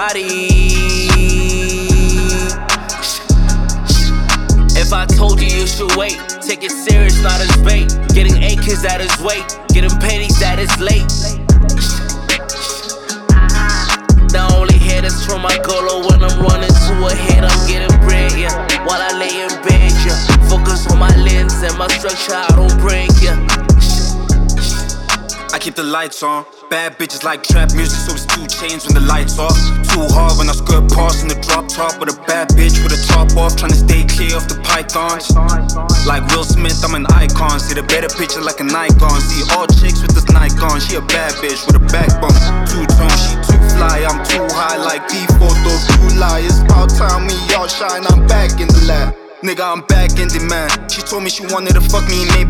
body. If I told you, you should wait. Take it serious, not as bait. Getting acres at his weight, getting pennies at his late. The only hit is from my golo. When I'm running to a hit, I'm getting bread, yeah. While I lay in bed, yeah. Focus on my lens and my structure, I don't break, yeah. I keep the lights on. Bad bitches like trap music, so it's 2 chains when the lights off. Too hard when I skirt past in the drop top with a bad bitch with a top off, trying to stay clear of the pythons. Like Will Smith, I'm an icon. See the better picture like an icon. See all chicks with this Nikon. She a bad bitch with a backbone. 2-tone, she too fly. I'm too high like D4, those 2 lies. About time we all shine, I'm back in the lab. Nigga, I'm back in demand. She told me she wanted to fuck me, maybe